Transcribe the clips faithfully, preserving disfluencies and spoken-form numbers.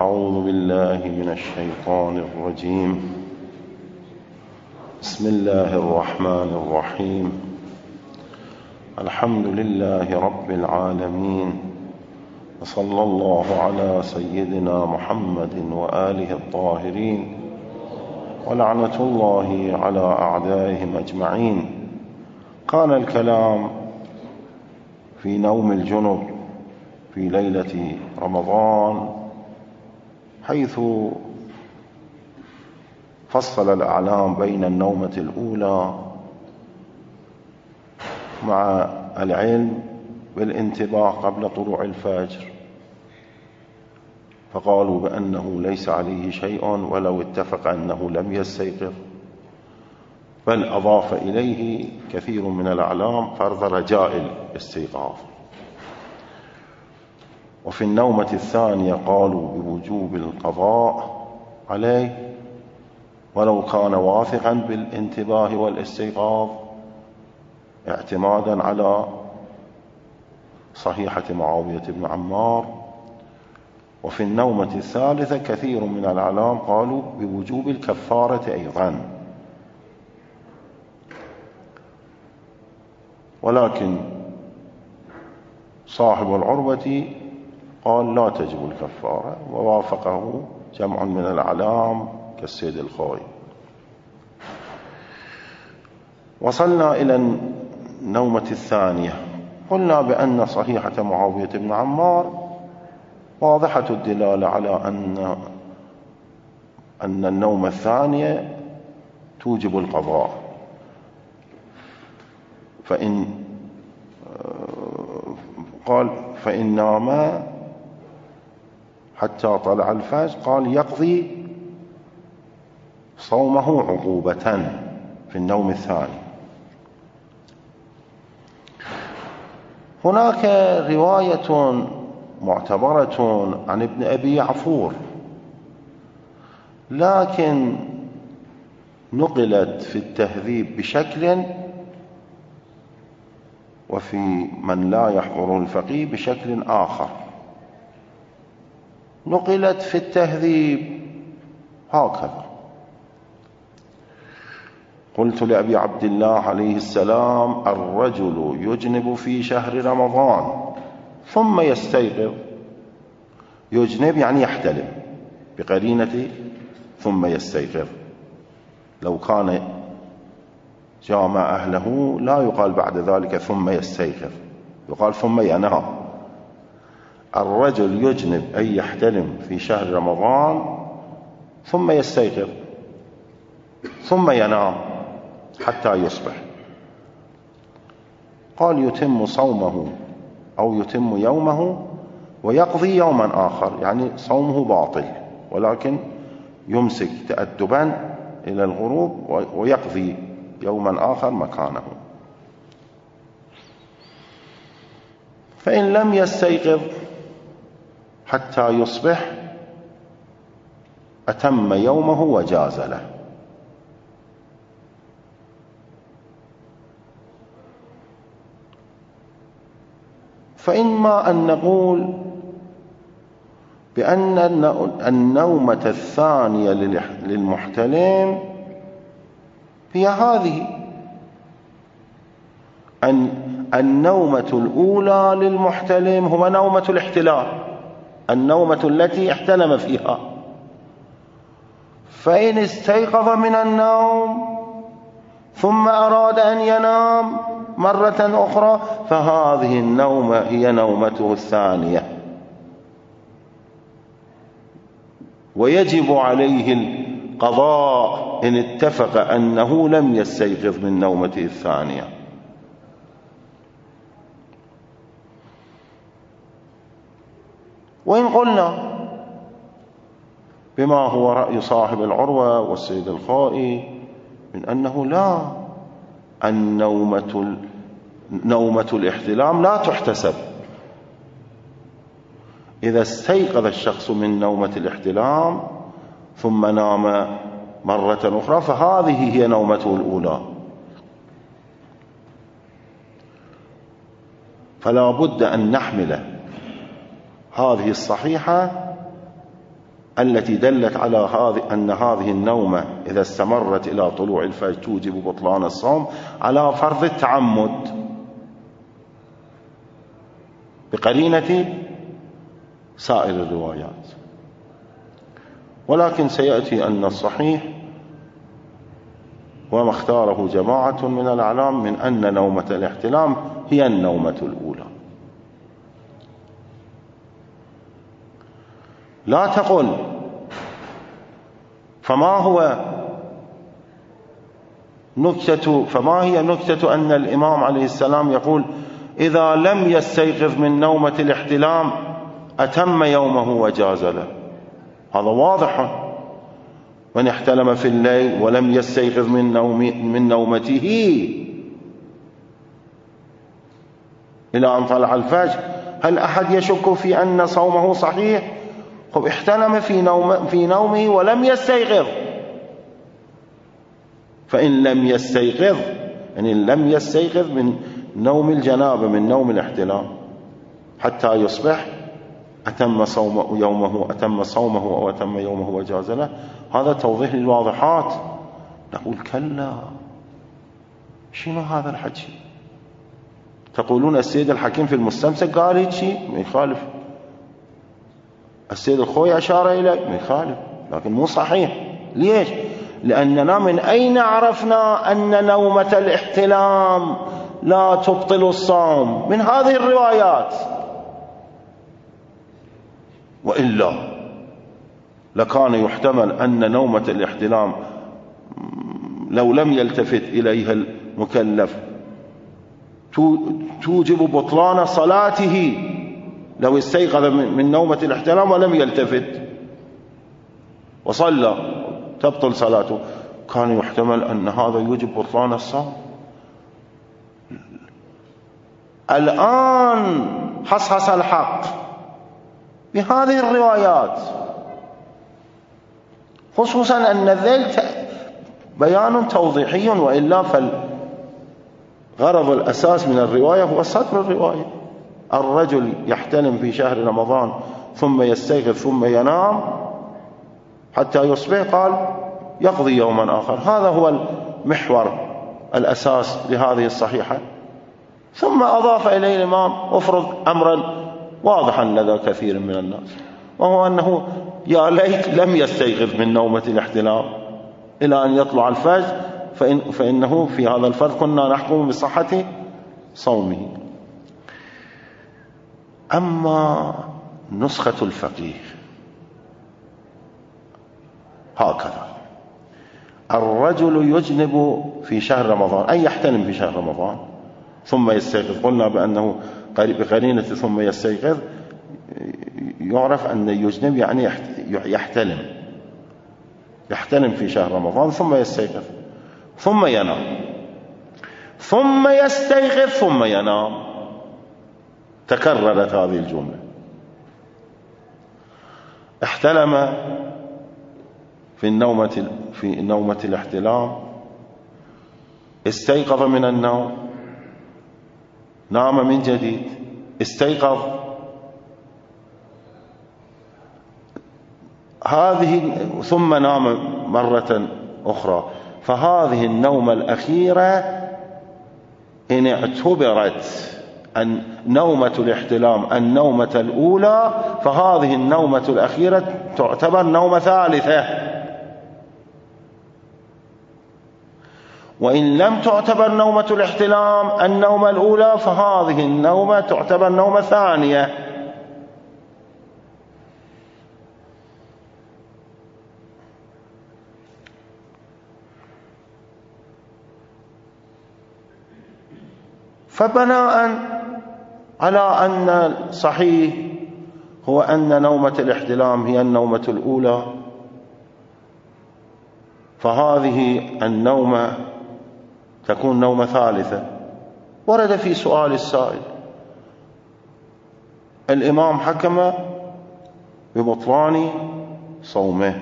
أعوذ بالله من الشيطان الرجيم. بسم الله الرحمن الرحيم. الحمد لله رب العالمين، وصلى الله على سيدنا محمد وآله الطاهرين، ولعنة الله على أعدائهم أجمعين. كان الكلام في نوم الجنب في ليلة رمضان، حيث فصل الأعلام بين النومة الأولى مع العلم بالانتباه قبل طلوع الفجر، فقالوا بأنه ليس عليه شيء ولو اتفق أنه لم يستيقظ، بل أضاف إليه كثير من الأعلام فرض رجاء الاستيقاظ. وفي النومة الثانية قالوا بوجوب القضاء عليه ولو كان واثقا بالانتباه والاستيقاظ، اعتمادا على صحيحة معاوية بن عمار. وفي النومة الثالثة كثير من الأعلام قالوا بوجوب الكفارة أيضا، ولكن صاحب العروة قال لا تجب الكفارة، ووافقه جمع من الأعلام كالسيد الخوئي. وصلنا إلى النومة الثانية، قلنا بأن صحيحة معاوية بن عمار واضحة الدلالة على أن أن النومة الثانية توجب القضاء، فإن قال فإن نام حتى طلع الفجر قال يقضي صومه عقوبة في النوم الثاني. هناك رواية معتبرة عن ابن أبي عفور، لكن نقلت في التهذيب بشكل، وفي من لا يحضر الفقيه بشكل آخر. نقلت في التهذيب هكذا: قلت لأبي عبد الله عليه السلام: الرجل يجنب في شهر رمضان ثم يستيقظ. يجنب يعني يحتلم بقرينة ثم يستيقظ. لو كان جامع أهله لا يقال بعد ذلك ثم يستيقظ، يقال ثم ينام. الرجل يجنب أي يحتلم في شهر رمضان ثم يستيقظ ثم ينام حتى يصبح. قال يتم صومه أو يتم يومه ويقضي يوما آخر، يعني صومه باطل، ولكن يمسك تأدبا إلى الغروب ويقضي يوما آخر مكانه. فإن لم يستيقظ حتى يصبح أتم يومه وجاز له. فإما أن نقول بأن النومة الثانية للمحتلم هي هذه، أن النومة الأولى للمحتلم هو نومة الاحتلام، النومة التي احتلم فيها. فإن استيقظ من النوم ثم أراد أن ينام مرة أخرى فهذه النومة هي نومته الثانية، ويجب عليه القضاء إن اتفق أنه لم يستيقظ من نومته الثانية. وإن قلنا بما هو رأي صاحب العروة والسيد الخوئي من أنه لا، النومة نومة الاحتلام لا تحتسب. إذا استيقظ الشخص من نومة الاحتلام ثم نام مرة أخرى فهذه هي نومته الأولى، فلا بد أن نحمل هذه الصحيحة التي دلت على هذه أن هذه النومة إذا استمرت إلى طلوع الفجر توجب بطلان الصوم على فرض التعمد بقرينة سائر الروايات. ولكن سيأتي أن الصحيح وما اختاره جماعة من الأعلام من أن نومة الاحتلام هي النومة الأولى. لا تقل فما هو نكتة فما هي نكتة أن الإمام عليه السلام يقول إذا لم يستيقظ من نومة الاحتلام أتم يومه وجاز له. هذا واضح، من احتلم في الليل ولم يستيقظ من, نوم من نومته إلى أن طلع الفجر، هل أحد يشك في أن صومه صحيح؟ هو احتلم في, نوم في نومه ولم يستيقظ، فإن لم يستيقظ يعني لم يستيقظ من نوم الجنابة من نوم الاحتلام حتى يصبح أتم صومه يومه أتم صومه أو أتم يومه وجاز له. هذا توضيح للواضحات. نقول كلا، شنو هذا الحكي؟ تقولون السيد الحكيم في المستمسك قال هيك شيء، ما يخالف. السيد الخوي أشار إليه، ما يخالف، لكن مو صحيح. ليش؟ لأننا من أين عرفنا أن نومة الاحتلام لا تبطل الصوم؟ من هذه الروايات، وإلا لكان يحتمل أن نومة الاحتلام لو لم يلتفت إليها المكلف توجب بطلان صلاته، لو استيقظ من نومة الاحتلام ولم يلتفت وصلى تبطل صلاته، كان يحتمل أن هذا يوجب بطلان الصوم. الآن حصحص الحق بهذه الروايات، خصوصا أن ذيل بيان توضيحي، وإلا فالغرض الأساس من الرواية هو صدر الرواية. الرجل يحتلم في شهر رمضان ثم يستيقظ ثم ينام حتى يصبح، قال يقضي يوما آخر. هذا هو المحور الأساس لهذه الصحيحة. ثم أضاف إليه الإمام افرض أمرا واضحا لدى كثير من الناس، وهو أنه يا ليت لم يستيقظ من نومة الاحتلام إلى أن يطلع الفجر، فإن فإنه في هذا الفرق كنا نحكم بصحة صومه. أما نسخة الفقيه هكذا: الرجل يجنب في شهر رمضان، أي يحتلم في شهر رمضان ثم يستيقظ، قلنا بأنه بقرينة ثم يستيقظ يعرف أن يجنب يعني يحتلم يحتلم في شهر رمضان ثم يستيقظ ثم ينام، ثم يستيقظ ثم ينام، تكررت هذه الجملة. احتلم في النومة في نومة الاحتلام، استيقظ من النوم، نام من جديد، استيقظ، هذه ثم نام مرة أخرى. فهذه النومة الأخيرة إن اعتبرت أن نومة الاحتلام النومة الأولى، فهذه النومة الأخيرة تعتبر نومة ثالثة، وإن لم تعتبر نومة الاحتلام النومة الأولى فهذه النومة تعتبر نومة ثانية. فبناء على أن الصحيح هو أن نومة الاحتلام هي النومة الأولى، فهذه النومة تكون نومة ثالثة. ورد في سؤال السائل: الإمام حكم ببطلان صومه،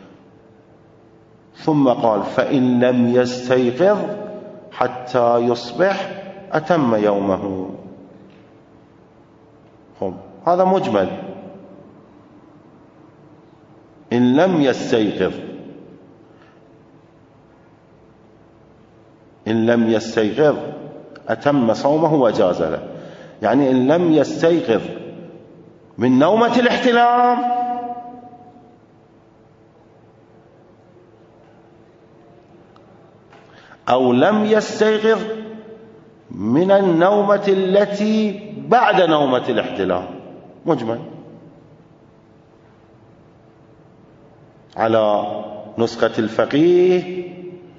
ثم قال فإن لم يستيقظ حتى يصبح أتم يومه. هذا مجمل، إن لم يستيقظ إن لم يستيقظ أتم صومه وجاز له. يعني إن لم يستيقظ من نومة الاحتلام أو لم يستيقظ من النومة التي بعد نومة الاحتلام، مجمل. على نسخة الفقيه: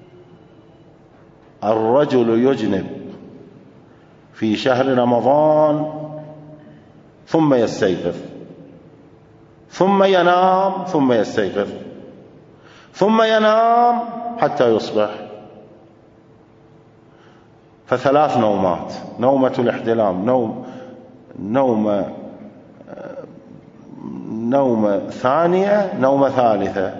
الرجل يجنب في شهر رمضان ثم يستيقظ، ثم ينام ثم يستيقظ، ثم ينام حتى يصبح، فثلاث نومات: نومة الاحتلام، نوم نومة نومة ثانية، نومة ثالثة،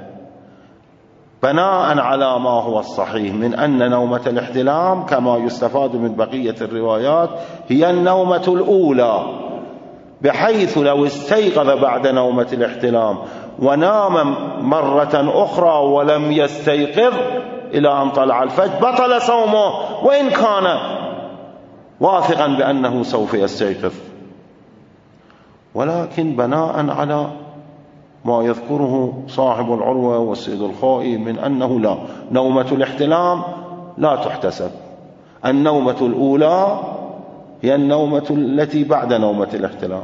بناء على ما هو الصحيح من أن نومة الاحتلام كما يستفاد من بقية الروايات هي النومة الأولى، بحيث لو استيقظ بعد نومة الاحتلام ونام مرة أخرى ولم يستيقظ إلى أن طلع الفجر بطل صومه، وإن كان واثقا بأنه سوف يستيقظ. ولكن بناء على ما يذكره صاحب العروة والسيد الخوئي من أنه لا، نومة الاحتلام لا تحتسب، النومة الأولى هي النومة التي بعد نومة الاحتلام،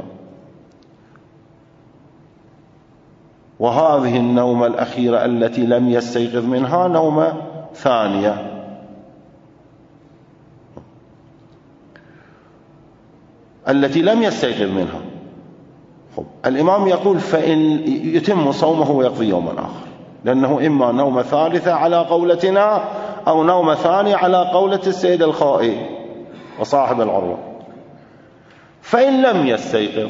وهذه النومة الأخيرة التي لم يستيقظ منها نومة ثانية. التي لم يستيقظ منها. الإمام يقول: فإن يتم صومه ويقضي يوما آخر، لأنه إما نومة ثالثة على قولتنا أو نومة ثانية على قولة السيد الخائي وصاحب العروة. فإن لم يستيقظ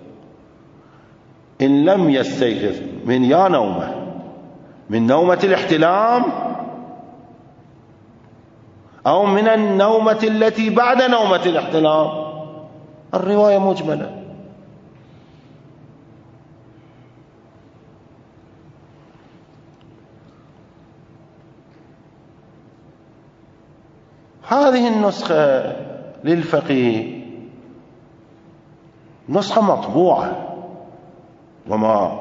إن لم يستيقظ من يا نومة من نومة الاحتلام أو من النومة التي بعد نومة الاحتلام، الرواية مجملة. هذه النسخة للفقيه نسخة مطبوعة، وما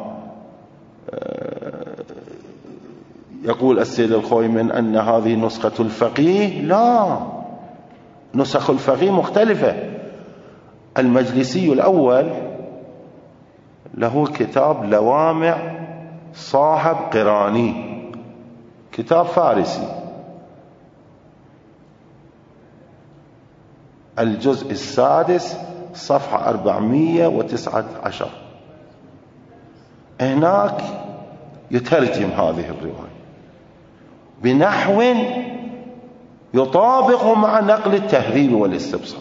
يقول السيد الخوئي من أن هذه نسخة الفقيه، لا، نسخ الفقيه مختلفة. المجلسي الأول له كتاب لوامع صاحب قراني، كتاب فارسي، الجزء السادس صفحة أربعمائة وتسعة عشر، هناك يترجم هذه الرواية بنحو يطابق مع نقل التهذيب والاستبصار.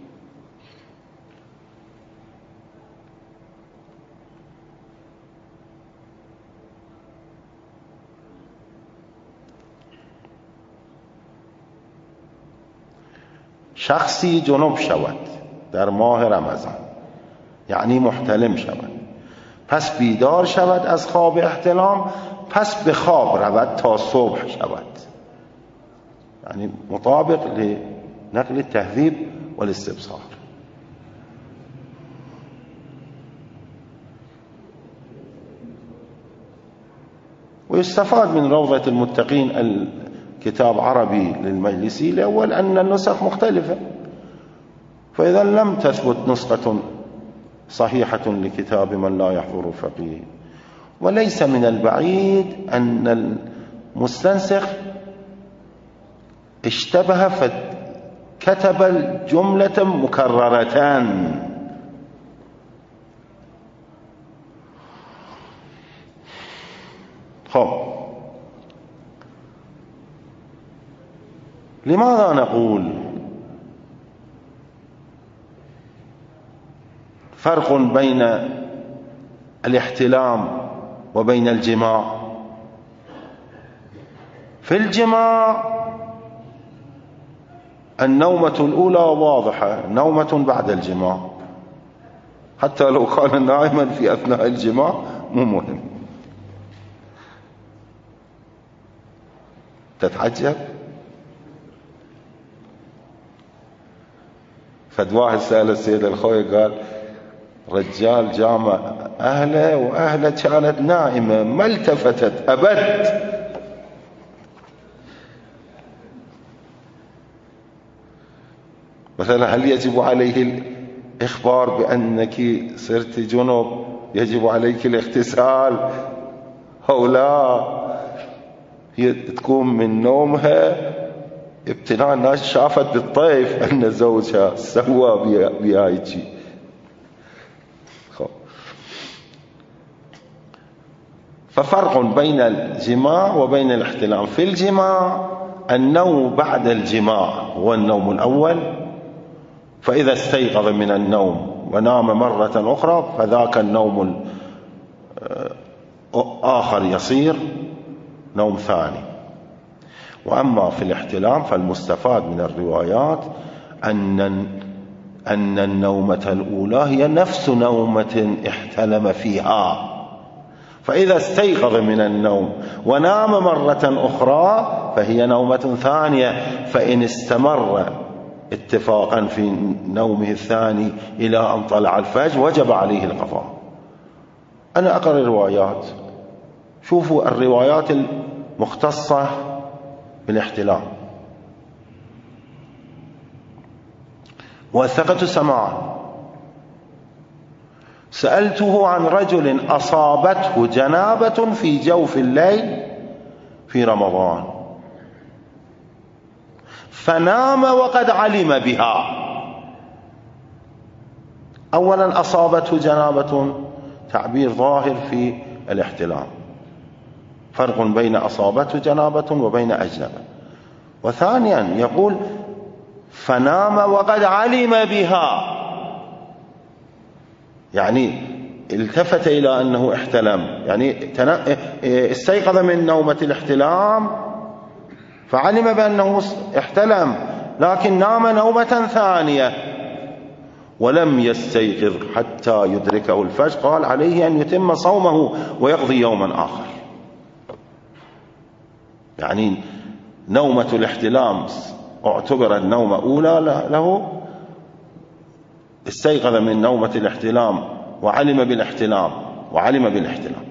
شخصی جنوب شود در ماه رمضان، یعنی محتلم شود، پس بیدار شود از خواب احتلام، پس به خواب رود تا صبح شود، یعنی مطابق لنقل التهذيب والاستبصار. ويستفاد من روضة المتقين الكتاب عربي للمجلسي الأول أن النسخ مختلفة، فإذا لم تثبت نسخة صحيحة لكتاب من لا يحضر الفقيه. وليس من البعيد أن المستنسخ اشتبه فكتب الجملة مكررتان. خب، لماذا نقول فرق بين الاحتلام وبين الجماع؟ في الجماع النومة الأولى واضحة، نومة بعد الجماع، حتى لو كان نائما في أثناء الجماع مو مهم. تتعجب. فد واحد سأل السيد الخوي قال رجال جامع أهله وأهله كانت نائمة ما التفتت أبد. مثلا هل يجب عليه الإخبار بأنك صرت جنب، يجب عليك الاغتسال أو لا؟ هي تكون من نومها ابتلاء، الناس شافت بالطيف أن زوجها سوى بهاي شيء. ففرق بين الجماع وبين الاحتلام. في الجماع النوم بعد الجماع هو النوم الأول، فإذا استيقظ من النوم ونام مرة أخرى فذاك النوم الآخر يصير نوم ثاني. وأما في الاحتلام فالمستفاد من الروايات أن أن النومة الأولى هي نفس نومة احتلم فيها، فإذا استيقظ من النوم ونام مرة أخرى فهي نومة ثانية. فإن استمر اتفاقا في نومه الثاني إلى أن طلع الفجر وجب عليه القضاء. أنا أقرأ الروايات، شوفوا الروايات المختصة بالاحتلام. وثقة سماعا. سألته عن رجل أصابته جنابة في جوف الليل في رمضان فنام وقد علم بها. أولا أصابته جنابة تعبير ظاهر في الاحتلام، فرق بين أصابته جنابة وبين أجنبة. وثانيا يقول فنام وقد علم بها، يعني التفت إلى أنه احتلم، يعني استيقظ من نومة الاحتلام فعلم بأنه احتلم، لكن نام نومة ثانية ولم يستيقظ حتى يدركه الفجر. قال عليه أن يتم صومه ويقضي يوما آخر. يعني نومة الاحتلام اعتبرت نومة أولى له، استيقظ من نومة الاحتلام وعلم بالاحتلام وعلم بالاحتلام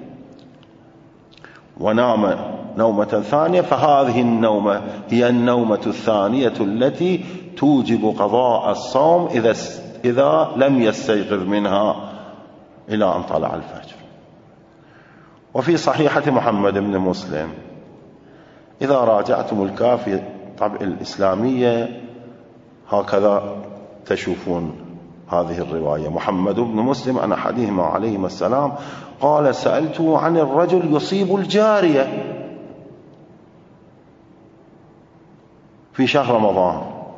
ونام نومة ثانية، فهذه النومة هي النومة الثانية التي توجب قضاء الصوم إذا إذا لم يستيقظ منها إلى أن طلع الفجر. وفي صحيحة محمد بن مسلم إذا راجعتم الكافي طبع الإسلامية هكذا تشوفون هذه الرواية. محمد بن مسلم عن أحدهما عليهما السلام قال سألته عن الرجل يصيب الجارية في شهر رمضان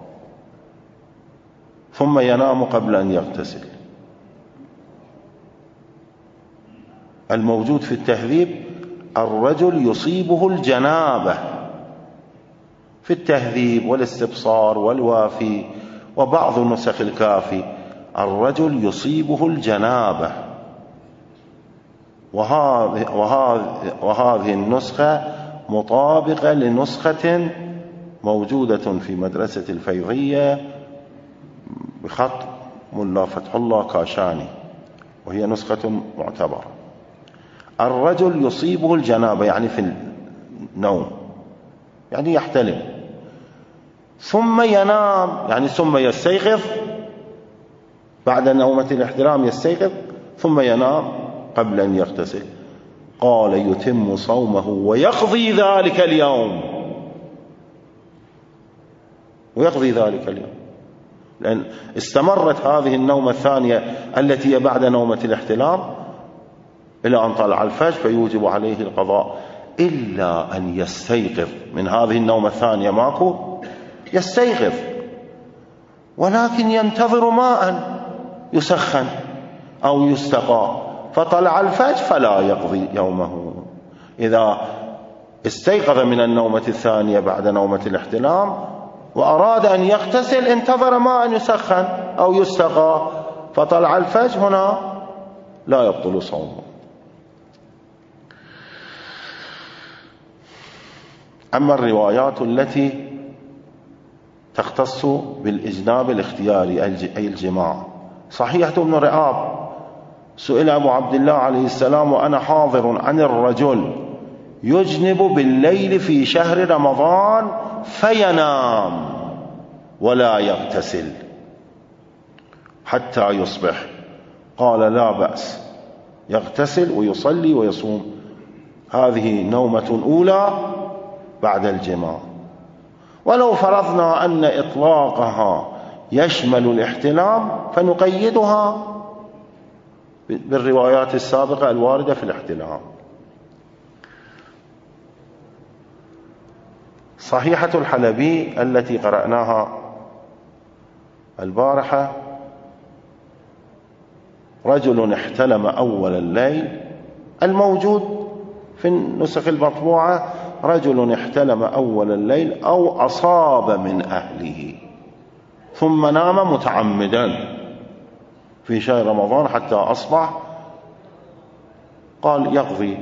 ثم ينام قبل أن يغتسل. الموجود في التهذيب الرجل يصيبه الجنابة، في التهذيب والاستبصار والوافي وبعض نسخ الكافي الرجل يصيبه الجنابة. وهذه, وهذه, وهذه النسخة مطابقة لنسخة موجودة في مدرسة الفيضية بخط ملا فتح الله كاشاني، وهي نسخة معتبرة. الرجل يصيبه الجنابة يعني في النوم، يعني يحتلم، ثم ينام يعني ثم يستيقظ بعد نومة الاحتلام، يستيقظ ثم ينام قبل أن يغتسل. قال يتم صومه ويقضي ذلك اليوم، ويقضي ذلك اليوم، لأن استمرت هذه النومة الثانية التي هي بعد نومة الاحتلام إلى أن طلع الفجر، فيوجب عليه القضاء إلا أن يستيقظ من هذه النومة الثانية. ماكو يستيقظ ولكن ينتظر ماء يسخن أو يستقى، فطلع الفجر فلا يقضي يومه. إذا استيقظ من النومة الثانية بعد نومة الاحتلام وأراد أن يغتسل انتظر ماء يسخن أو يستقى فطلع الفجر، هنا لا يبطل صومه. أما الروايات التي تختص بالإجناب الاختياري أي الجماع، صحيحة ابن رئاب سئل أبو عبد الله عليه السلام وأنا حاضر عن الرجل يجنب بالليل في شهر رمضان فينام ولا يغتسل حتى يصبح، قال لا بأس، يغتسل ويصلي ويصوم، هذه نومة أولى بعد الجماع. ولو فرضنا أن إطلاقها يشمل الاحتلام فنقيدها بالروايات السابقة الواردة في الاحتلام. صحيحة الحلبي التي قرأناها البارحة: رجل احتلم أول الليل، الموجود في النسخ المطبوعة رجل احتلم أول الليل أو أصاب من أهله ثم نام متعمدا في شهر رمضان حتى أصبح، قال يقضي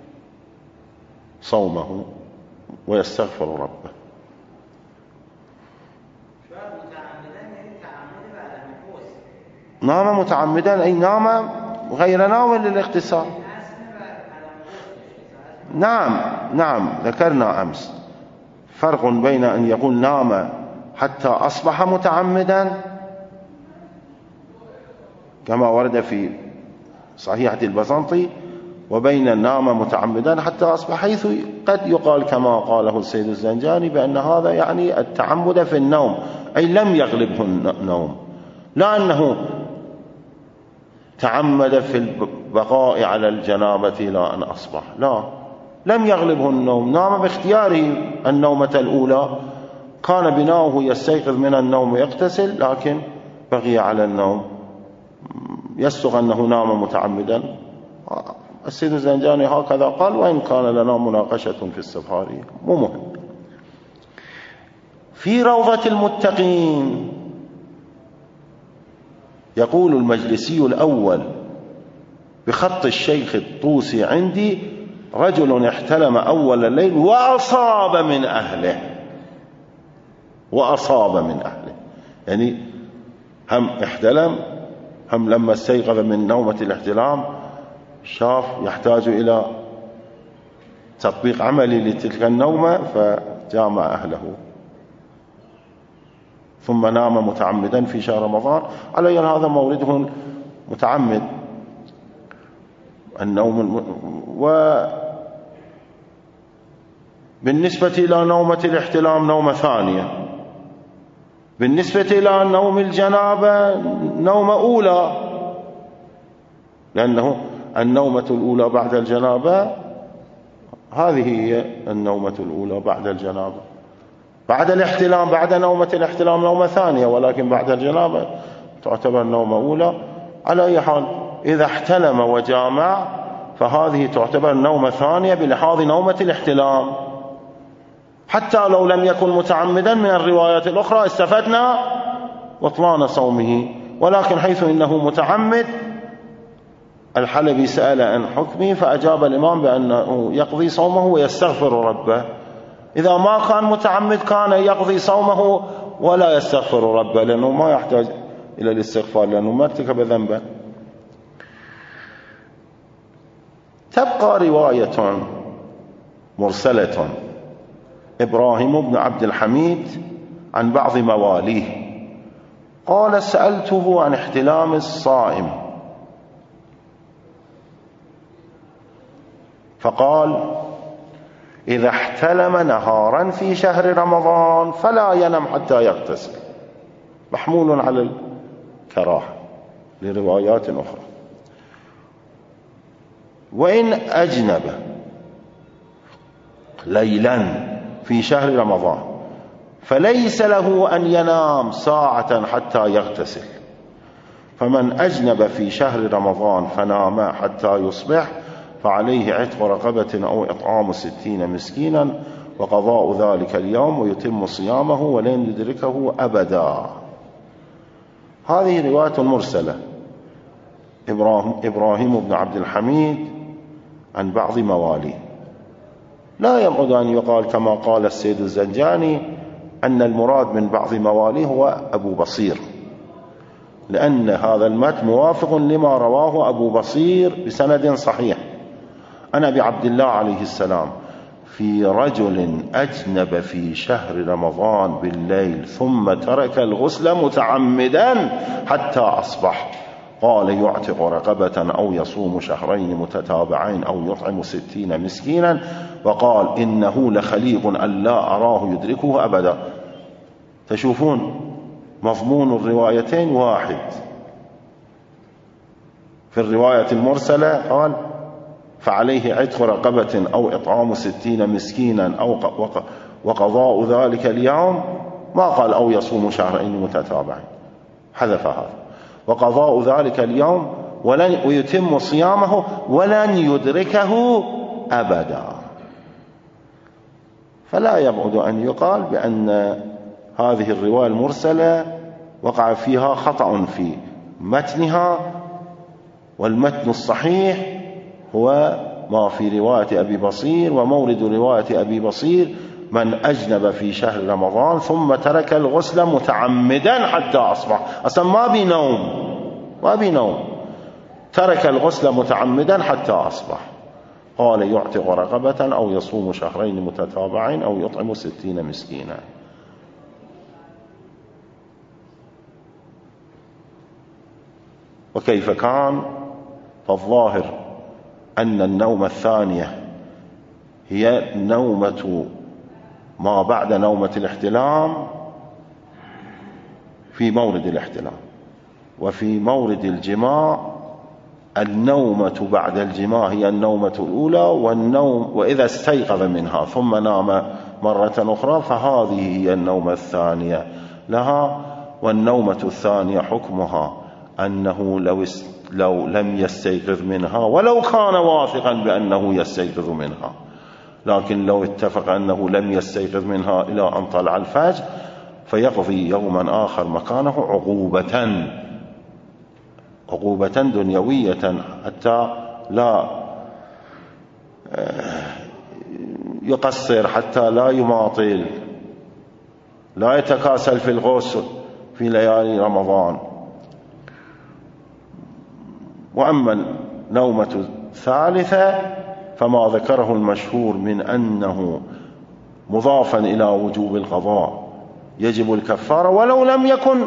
صومه ويستغفر ربه. نام متعمدا أي نام غير ناوٍ للاغتسال. نعم نعم ذكرنا أمس فرق بين أن يقول نام حتى أصبح متعمدا كما ورد في صحيحة البزنطي، وبين نام متعمدا حتى أصبح، حيث قد يقال كما قاله السيد الزنجاني بأن هذا يعني التعمد في النوم، أي لم يغلبه النوم، لا أنه تعمد في البقاء على الجنابة إلى أن أصبح، لا، لم يغلبه النوم، نام باختياره النومة الأولى، كان بناؤه يستيقظ من النوم ويغتسل، لكن بقي على النوم، يصدق أنه نام متعمدا. السيد الزنجاني هكذا قال، وإن كان لنا مناقشة في السفارية، مو مهم. في روضة المتقين يقول المجلسي الأول بخط الشيخ الطوسي عندي: رجل احتلم أول الليل وأصاب من أهله، وأصاب من أهله، يعني هم احتلم، هم لما استيقظ من نومة الاحتلام شاف يحتاج إلى تطبيق عملي لتلك النومة فجامع أهله، ثم نام متعمدا في شهر رمضان. على هذا مورده متعمد النوم. وبالنسبة إلى نومة الاحتلام نومة ثانية، بالنسبة إلى نوم الجنابة نومة أولى، لأنه النومة الأولى بعد الجنابة هذه هي النومة الأولى بعد الجنابة. بعد الاحتلام، بعد نومة الاحتلام نومة ثانية، ولكن بعد الجنابة تعتبر نومة أولى. على أي حال إذا احتلم وجامع فهذه تعتبر نومة ثانية بلحاظ نومة الاحتلام، حتى لو لم يكن متعمدا من الروايات الأخرى استفدنا بطلان صومه، ولكن حيث إنه متعمد الحلبي سأل عن حكمه فأجاب الإمام بأنه يقضي صومه ويستغفر ربه. إذا ما كان متعمد كان يقضي صومه ولا يستغفر ربه، لأنه ما يحتاج إلى الاستغفار لأنه ما ارتكب ذنبا. تبقى رواية مرسلة إبراهيم بن عبد الحميد عن بعض مواليه قال: سألته عن احتلام الصائم فقال: إذا احتلم نهارا في شهر رمضان فلا ينم حتى يغتسل، محمول على الكراهة لروايات أخرى. وإن أجنب ليلا في شهر رمضان فليس له أن ينام ساعة حتى يغتسل، فمن أجنب في شهر رمضان فنام حتى يصبح فعليه عتق رقبة أو إطعام ستين مسكينا وقضاء ذلك اليوم ويتم صيامه ولن يدركه أبدا. هذه رواية مرسلة إبراهيم بن عبد الحميد عن بعض مواليه. لا يبعد أن يقال كما قال السيد الزنجاني أن المراد من بعض مواليه هو أبو بصير، لأن هذا المتن موافق لما رواه أبو بصير بسند صحيح عن أبي عبد الله عليه السلام في رجل أجنب في شهر رمضان بالليل ثم ترك الغسل متعمدا حتى أصبح، قال يعتق رقبة أو يصوم شهرين متتابعين أو يطعم ستين مسكينا، وقال إنه لخليق أن لا أراه يدركه أبدا. تشوفون مضمون الروايتين واحد. في الرواية المرسلة قال فعليه عتق رقبة أو إطعام ستين مسكينا أو وقضاء ذلك اليوم، ما قال أو يصوم شهرين متتابعين، حذف هذا، وقضاء ذلك اليوم ولن ويتم صيامه ولن يدركه أبدا. فلا يبعد أن يقال بأن هذه الرواية المرسلة وقع فيها خطأ في متنها، والمتن الصحيح هو ما في رواية أبي بصير، ومورد رواية أبي بصير من أجنب في شهر رمضان ثم ترك الغسل متعمدا حتى أصبح. أصلا ما بنوم، ما بنوم، ترك الغسل متعمدا حتى أصبح، قال يعتق رقبة أو يصوم شهرين متتابعين أو يطعم ستين مسكينا. وكيف كان؟ فالظاهر أن النومة الثانية هي نومة ما بعد نومة الاحتلام في مورد الاحتلام، وفي مورد الجماع النومة بعد الجماع هي النومة الأولى، والنوم وإذا استيقظ منها ثم نام مرة أخرى فهذه هي النومة الثانية لها. والنومة الثانية حكمها أنه لو لو لم يستيقظ منها ولو كان واثقا بأنه يستيقظ منها، لكن لو اتفق أنه لم يستيقظ منها إلى أن طلع الفجر فيقضي يوما آخر مكانه عقوبة عقوبة دنيوية حتى لا يقصر، حتى لا يماطل، لا يتكاسل في الغسل في ليالي رمضان. وأما النومة الثالثة فما ذكره المشهور من أنه مضافا إلى وجوب القضاء يجب الكفارة ولو لم يكن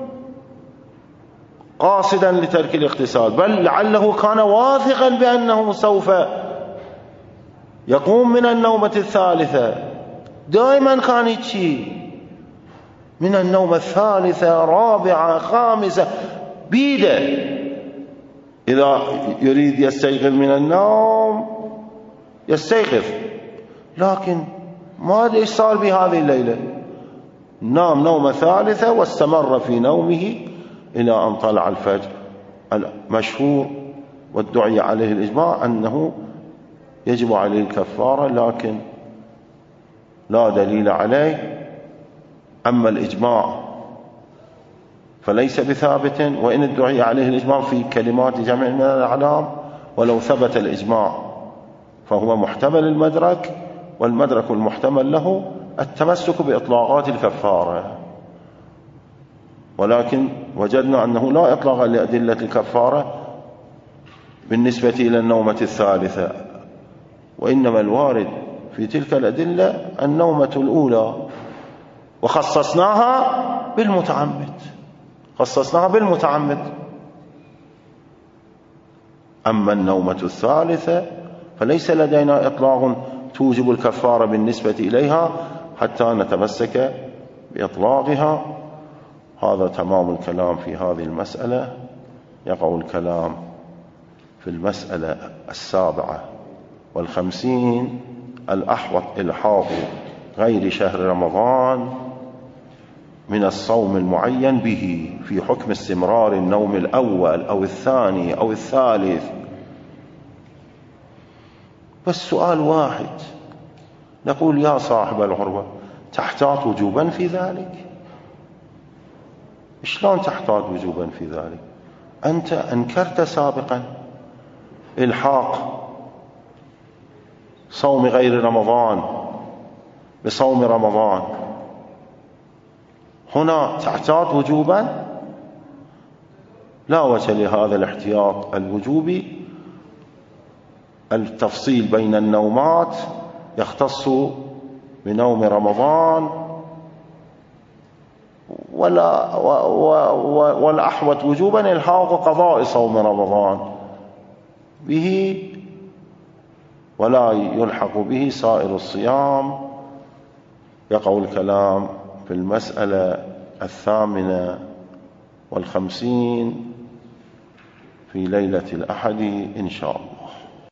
قاصدا لترك الاغتسال، بل لعله كان واثقا بأنه سوف يقوم من النومة الثالثة. دائما كان يتشي من النومة الثالثة رابعة خامسة بيده، إذا يريد يستيقظ من النوم يستيقظ، لكن ما أدري إيش صار بهذه الليلة، نام نومة ثالثة واستمر في نومه إلى أن طلع الفجر. المشهور والدعي عليه الإجماع أنه يجب عليه الكفارة، لكن لا دليل عليه. أما الإجماع فليس بثابت، وإن ادعي عليه الإجماع في كلمات جمع من الأعلام، ولو ثبت الإجماع فهو محتمل المدرك، والمدرك المحتمل له التمسك بإطلاقات الكفارة. ولكن وجدنا أنه لا إطلاق لأدلة الكفارة بالنسبة إلى النومة الثالثة، وإنما الوارد في تلك الأدلة النومة الأولى، وخصصناها بالمتعمد، خصصناها بالمتعمد. أما النومة الثالثة فليس لدينا إطلاق توجب الكفارة بالنسبة إليها حتى نتمسك بإطلاقها. هذا تمام الكلام في هذه المسألة. يقع الكلام في المسألة السابعة والخمسين: الأحوط إلحاق غير شهر رمضان من الصوم المعين به في حكم استمرار النوم الأول أو الثاني أو الثالث. بس سؤال واحد، نقول يا صاحب العروة تحتاط وجوبا في ذلك؟ شلون تحتاط وجوبا في ذلك؟ أنت أنكرت سابقا إلحاق صوم غير رمضان بصوم رمضان، هنا تحتاط وجوبا؟ لا وجه لهذا الاحتياط الوجوبي. التفصيل بين النومات يختص بنوم رمضان، ولا والأحوط وجوبا إلحاق قضاء صوم رمضان به، ولا يلحق به سائر الصيام. يقع الكلام في المسألة الثامنة والخمسين في ليلة الأحد إن شاء الله.